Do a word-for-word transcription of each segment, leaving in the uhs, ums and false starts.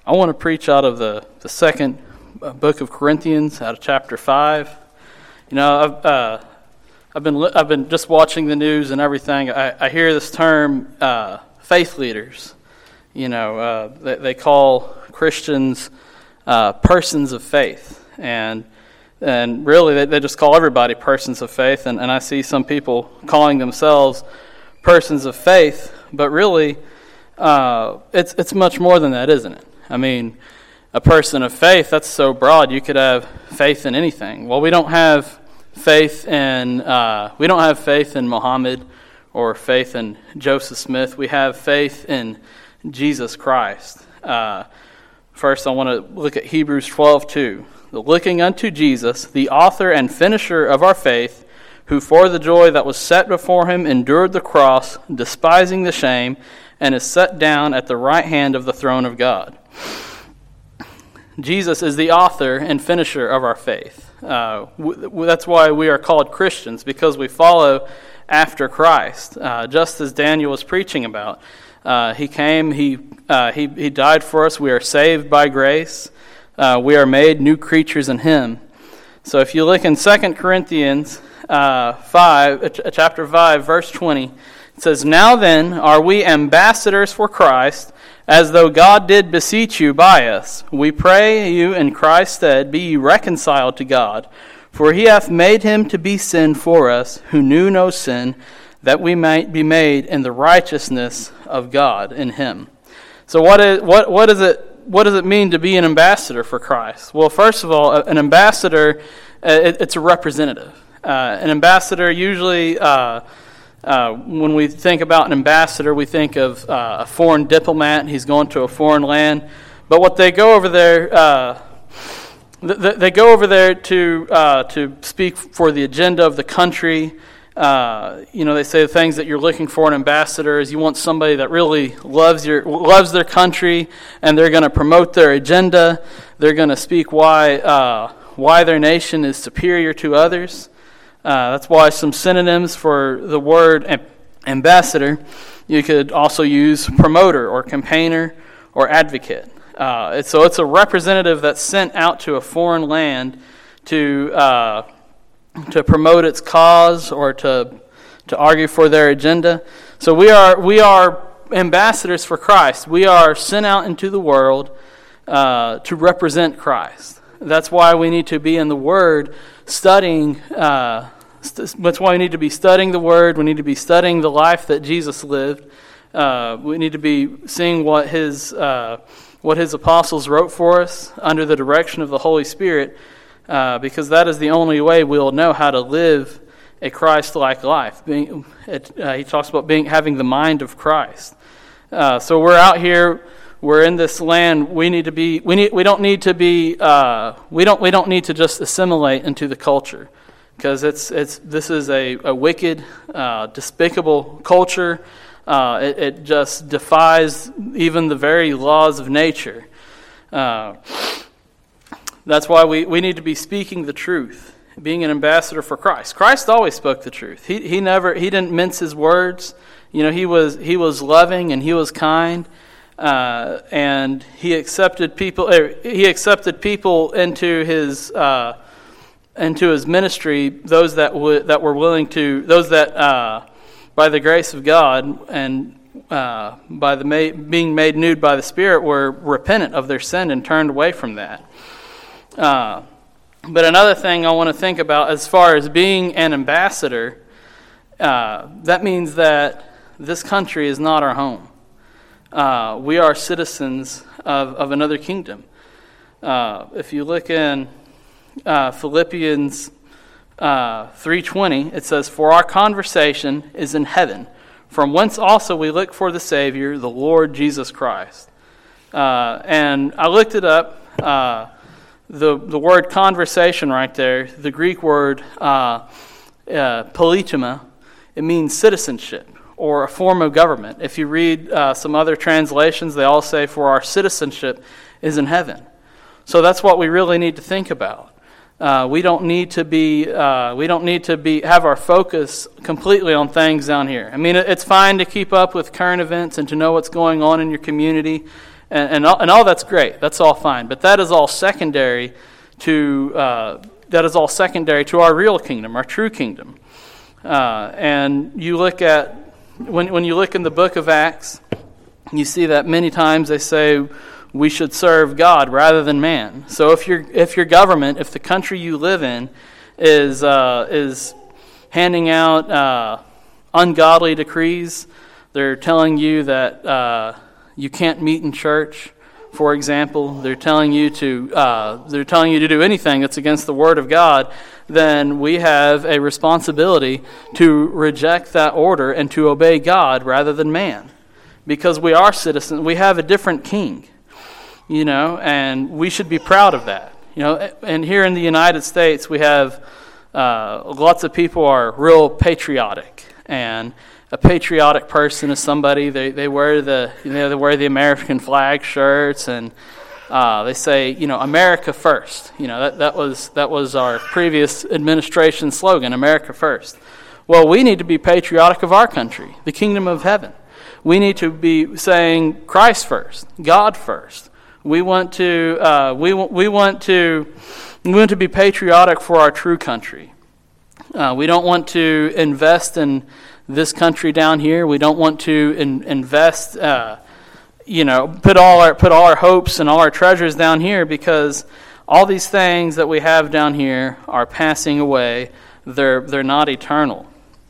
I want to preach out of the, the second book of Corinthians, out of chapter five. You know, I've uh, I've been I've been just watching the news and everything. I, I hear this term, uh, faith leaders. You know, uh, they, they call Christians uh, persons of faith, and and really they, they just call everybody persons of faith. And, and I see some people calling themselves persons of faith, but really, uh, it's it's much more than that, isn't it? I mean, a person of faith, that's so broad. You could have faith in anything. Well, we don't have faith in uh, we don't have faith in Muhammad or faith in Joseph Smith. We have faith in Jesus Christ. Uh, first, I want to look at Hebrews twelve two. Looking unto Jesus, the author and finisher of our faith, who for the joy that was set before him endured the cross, despising the shame, and is set down at the right hand of the throne of God. Jesus is the author and finisher of our faith. Uh, w- that's why we are called Christians, because we follow after Christ, uh, just as Daniel was preaching about. Uh, he came, he, uh, he he died for us. We are saved by grace. Uh, we are made new creatures in him. So if you look in Second Corinthians uh, five, uh, chapter five, verse twenty, it says, "Now then are we ambassadors for Christ, as though God did beseech you by us. We pray you in Christ's stead, be ye reconciled to God. For he hath made him to be sin for us, who knew no sin, that we might be made in the righteousness of God in him." So what is what what is it what does it mean to be an ambassador for Christ? Well, first of all, an ambassador, it, it's a representative. Uh, an ambassador usually. Uh, Uh, when we think about an ambassador, we think of uh, a foreign diplomat. He's going to a foreign land. But what they go over there, uh, th- they go over there to uh, to speak for the agenda of the country. Uh, you know, they say the things that you're looking for in an ambassador is you want somebody that really loves your loves their country, and they're going to promote their agenda. They're going to speak why uh, why their nation is superior to others. Uh, that's why some synonyms for the word ambassador, you could also use promoter or campaigner or advocate. Uh, it's, so it's a representative that's sent out to a foreign land to uh, to promote its cause or to to argue for their agenda. So we are we are ambassadors for Christ. We are sent out into the world uh, to represent Christ. That's why we need to be in the Word, studying. Uh, that's why we need to be studying the Word. We need to be studying the life that Jesus lived. Uh, we need to be seeing what his uh, what his apostles wrote for us under the direction of the Holy Spirit, uh, because that is the only way we'll know how to live a Christ-like life. Being, it, uh, he talks about being having the mind of Christ. Uh, so we're out here. We're in this land. We need to be. We need. We don't need to be. Uh, we don't. We don't need to just assimilate into the culture, because it's. It's. This is a, a wicked, uh, despicable culture. Uh, it, it just defies even the very laws of nature. Uh, that's why we, we need to be speaking the truth, being an ambassador for Christ. Christ always spoke the truth. He he never. He didn't mince his words. You know, he was he was loving and he was kind. Uh, and he accepted people. Er, he accepted people into his uh, into his ministry. Those that would that were willing to. Those that uh, by the grace of God and uh, by the ma- being made new by the Spirit were repentant of their sin and turned away from that. Uh, but another thing I want to think about as far as being an ambassador, uh, that means that this country is not our home. Uh, we are citizens of, of another kingdom. Uh, if you look in uh, Philippians uh, three twenty, it says, "For our conversation is in heaven, from whence also we look for the Savior, the Lord Jesus Christ." Uh, and I looked it up. Uh, the the word conversation right there, the Greek word uh, uh, politema, it means citizenship, or a form of government. If you read uh, some other translations, they all say, "For our citizenship is in heaven." So that's what we really need to think about. Uh, we don't need to be. Uh, we don't need to be have our focus completely on things down here. I mean, it's fine to keep up with current events and to know what's going on in your community And, and, all, and all that's great. That's all fine. But that is all secondary to uh, that is all secondary to our real kingdom, our true kingdom. Uh, and you look at when when you look in the book of Acts, you see that many times they say we should serve God rather than man. So if your if your government, if the country you live in, is uh, is handing out uh, ungodly decrees, they're telling you that uh, you can't meet in church, for example. They're telling you to uh, they're telling you to do anything that's against the Word of God. Then we have a responsibility to reject that order and to obey God rather than man, because we are citizens. We have a different king. You know, and we should be proud of that. You know, and here in the United States, we have uh, lots of people are real patriotic, and a patriotic person is somebody they, they wear the you know they wear the American flag shirts, and uh, they say you know America first. You know that that was that was our previous administration slogan, America first. Well, we need to be patriotic of our country, the kingdom of heaven. We need to be saying Christ first, God first. We want to uh, we we want to we want to be patriotic for our true country. Uh, we don't want to invest in this country down here. We don't want to in, invest, uh, you know, put all our put all our hopes and all our treasures down here, because all these things that we have down here are passing away. They're they're not eternal.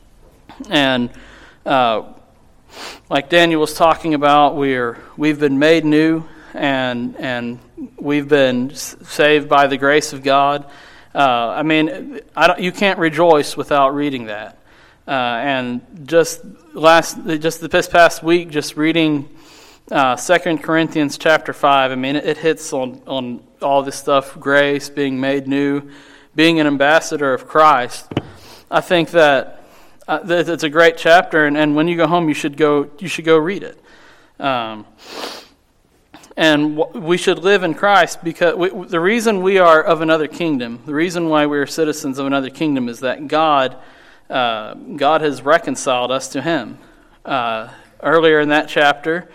And uh, like Daniel was talking about, we're we've been made new. And and we've been saved by the grace of God. Uh, I mean, I don't, you can't rejoice without reading that. Uh, and just last, just this past week, just reading uh, Second Corinthians chapter five. I mean, it, it hits on on all this stuff: grace, being made new, being an ambassador of Christ. I think that, uh, that it's a great chapter, and, and when you go home, you should go you should go read it. Um, And we should live in Christ because we, the reason we are of another kingdom, the reason why we are citizens of another kingdom is that God uh, God has reconciled us to Him. Uh, earlier in that chapter,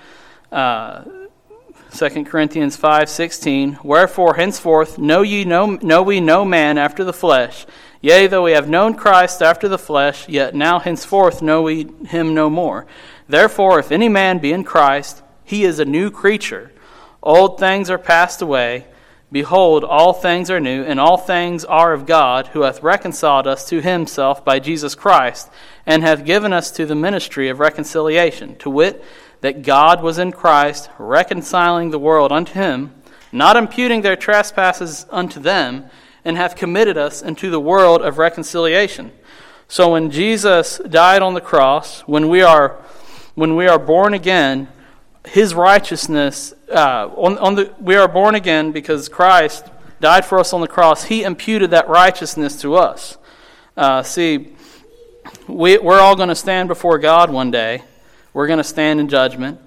uh, Second Corinthians five sixteen, wherefore henceforth know ye no, know we no man after the flesh. Yea, though we have known Christ after the flesh, yet now henceforth know we him no more. Therefore, if any man be in Christ, he is a new creature. Old things are passed away. Behold, all things are new, and all things are of God, who hath reconciled us to himself by Jesus Christ, and hath given us to the ministry of reconciliation, to wit, that God was in Christ, reconciling the world unto him, not imputing their trespasses unto them, and hath committed us into the world of reconciliation. So when Jesus died on the cross, when we are when we are born again, His righteousness, uh, on, on the we are born again because Christ died for us on the cross. He imputed that righteousness to us. Uh, see, we, we're all going to stand before God one day. We're going to stand in judgment,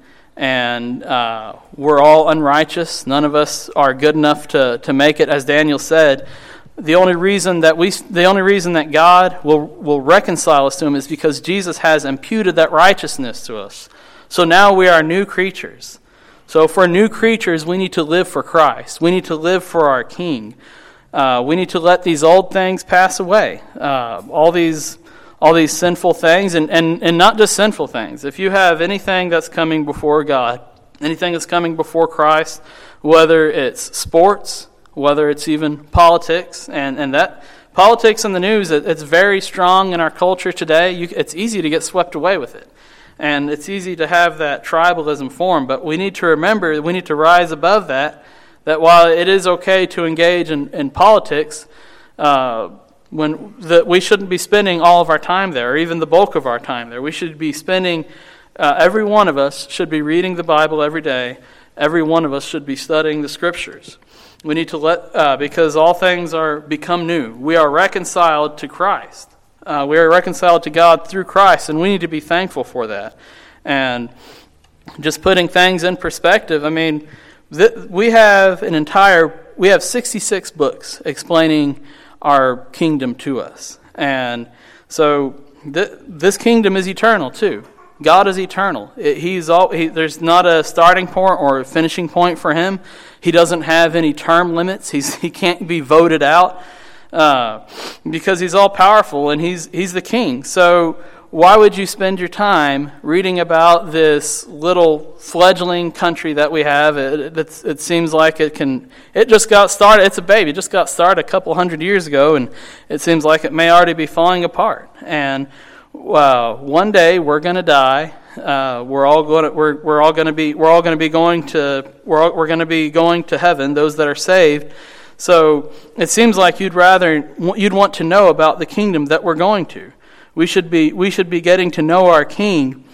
and uh, we're all unrighteous. None of us are good enough to, to make it. As Daniel said, the only reason that we, the only reason that God will will reconcile us to Him is because Jesus has imputed that righteousness to us. So now we are new creatures. So for new creatures, we need to live for Christ. We need to live for our King. Uh, we need to let these old things pass away. Uh, all these all these sinful things, and, and, and not just sinful things. If you have anything that's coming before God, anything that's coming before Christ, whether it's sports, whether it's even politics, and, and that politics in the news, it, it's very strong in our culture today. You, it's easy to get swept away with it. And it's easy to have that tribalism form, but we need to remember, we need to rise above that, that while it is okay to engage in, in politics, uh, when the, we shouldn't be spending all of our time there, or even the bulk of our time there. We should be spending, uh, every one of us should be reading the Bible every day. Every one of us should be studying the Scriptures. We need to let, uh, because all things are become new. We are reconciled to Christ. Uh, we are reconciled to God through Christ, and we need to be thankful for that. And just putting things in perspective, I mean, th- we have an entire, we have sixty-six books explaining our kingdom to us. And so th- this kingdom is eternal too. God is eternal. It, he's all, he, there's not a starting point or a finishing point for him. He doesn't have any term limits. He's, he can't be voted out uh, because he's all powerful and he's he's the king. So why would you spend your time reading about this little fledgling country that we have? It, it, it seems like it can. It just got started. It's a baby. It just got started a couple hundred years ago, and it seems like it may already be falling apart. And uh, one day we're going to die. Uh, we're all going. To, we're we're all going to be. We're all going to be going to. We're all, we're going to be going to heaven. Those that are saved. So it seems like you'd rather you'd want to know about the kingdom that we're going to. We should be we should be getting to know our King.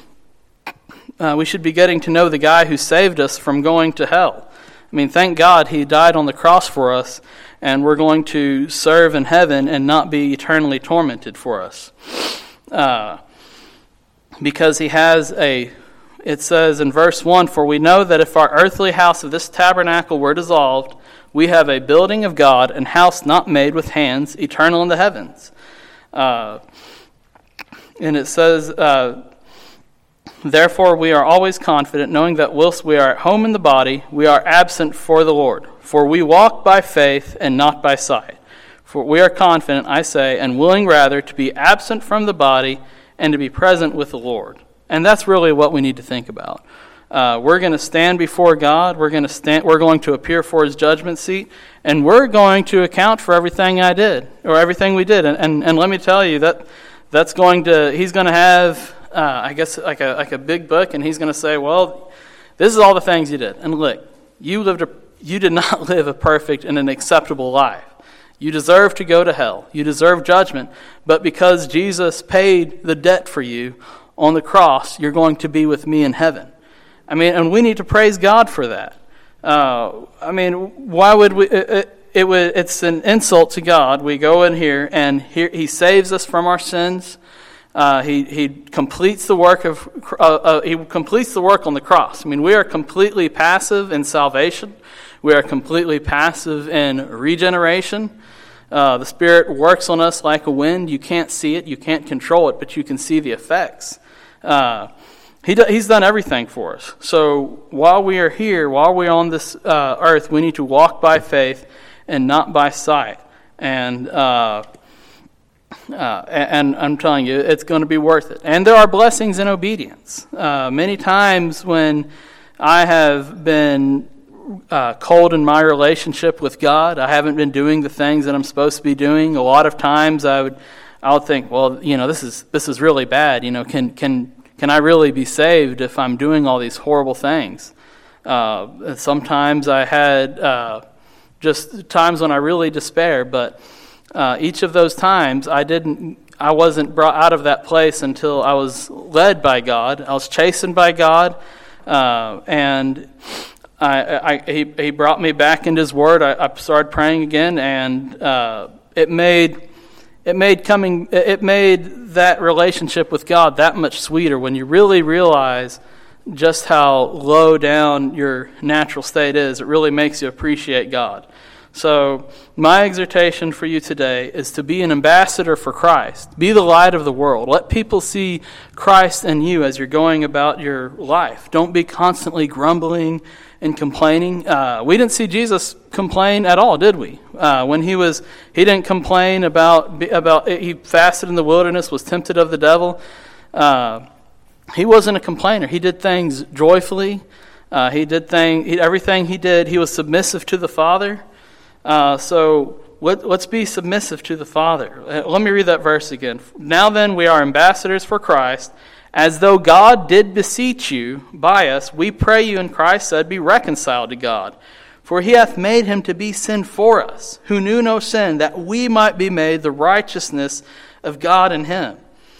Uh, we should be getting to know the guy who saved us from going to hell. I mean, thank God he died on the cross for us, and we're going to serve in heaven and not be eternally tormented for us. Uh, because he has a, it says in verse one, "For we know that if our earthly house of this tabernacle were dissolved, we have a building of God, an house not made with hands, eternal in the heavens." Uh And it says, uh, "Therefore we are always confident, knowing that whilst we are at home in the body, we are absent for the Lord. For we walk by faith and not by sight. For we are confident, I say, and willing rather to be absent from the body and to be present with the Lord." And that's really what we need to think about. Uh, we're going to stand before God. We're going to stand. We're going to appear for His judgment seat, and we're going to account for everything I did or everything we did. And and, and let me tell you that. That's going to, he's going to have, uh, I guess, like a like a big book, and he's going to say, well, this is all the things you did. And look, you lived a, you did not live a perfect and an acceptable life. You deserve to go to hell. You deserve judgment. But because Jesus paid the debt for you on the cross, you're going to be with me in heaven. I mean, and we need to praise God for that. Uh, I mean, why would we... It, it, It was, it's an insult to God. We go in here, and here, He saves us from our sins. Uh, he He completes the work of uh, uh, He completes the work on the cross. I mean, we are completely passive in salvation. We are completely passive in regeneration. Uh, the Spirit works on us like a wind. You can't see it, you can't control it, but you can see the effects. Uh, he do, he's done everything for us. So while we are here, while we're on this uh, earth, we need to walk by faith and not by sight. And uh, uh, and I'm telling you, it's going to be worth it. And there are blessings in obedience. Uh, many times when I have been uh, cold in my relationship with God, I haven't been doing the things that I'm supposed to be doing. A lot of times I would, I would think, well, you know, this is this is really bad. You know, can can can I really be saved if I'm doing all these horrible things? Uh, sometimes I had. Uh, Just times when I really despair, but uh, each of those times I didn't, I wasn't brought out of that place until I was led by God. I was chastened by God, uh, and I, I, he, he brought me back into His Word. I, I started praying again, and uh, it made it made coming it made that relationship with God that much sweeter when you really realize just how low down your natural state is. It really makes you appreciate God. So my exhortation for you today is to be an ambassador for Christ. Be the light of the world. Let people see Christ in you as you're going about your life. Don't be constantly grumbling and complaining. Uh, we didn't see Jesus complain at all, did we? Uh, when he was, he didn't complain about, about, he fasted in the wilderness, was tempted of the devil. Uh, He wasn't a complainer. He did things joyfully. Uh, he did thing. He, everything he did, he was submissive to the Father. Uh, so let, let's be submissive to the Father. Let me read that verse again. "Now then, we are ambassadors for Christ, as though God did beseech you by us. We pray you in Christ said, be reconciled to God. For He hath made Him to be sin for us, who knew no sin, that we might be made the righteousness of God in Him."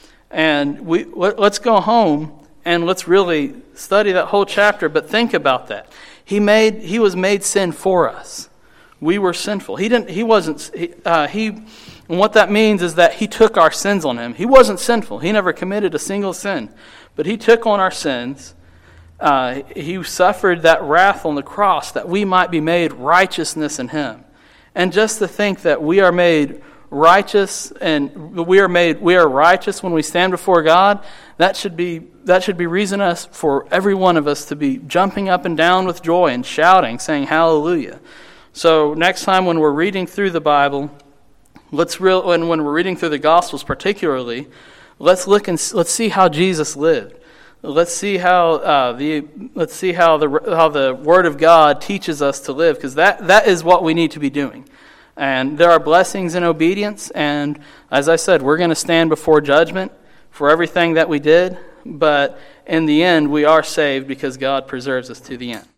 And we let, let's go home and let's really study that whole chapter, but think about that. He made he was made sin for us. We were sinful. He didn't he wasn't he, uh, he and what that means is that He took our sins on Him. He wasn't sinful. He never committed a single sin. But He took on our sins. Uh, he suffered that wrath on the cross that we might be made righteousness in Him. And just to think that we are made righteous, and we are made we are righteous when we stand before God, that should be that should be reason us for every one of us to be jumping up and down with joy and shouting, saying hallelujah. So next time when we're reading through the Bible, let's real when when we're reading through the Gospels particularly, let's look and let's see how Jesus lived. Let's see how uh, the let's see how the how the Word of God teaches us to live, because that, that is what we need to be doing. And there are blessings in obedience, and as I said, we're going to stand before judgment for everything that we did, but in the end, we are saved because God preserves us to the end.